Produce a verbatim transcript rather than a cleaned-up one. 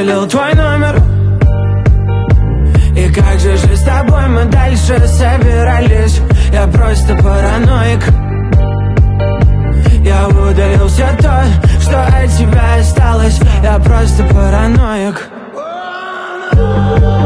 удалил твой номер. И как же же с тобой мы дальше собирались? Я просто параноик. Я удалил все то, что от тебя осталось. Я просто параноик.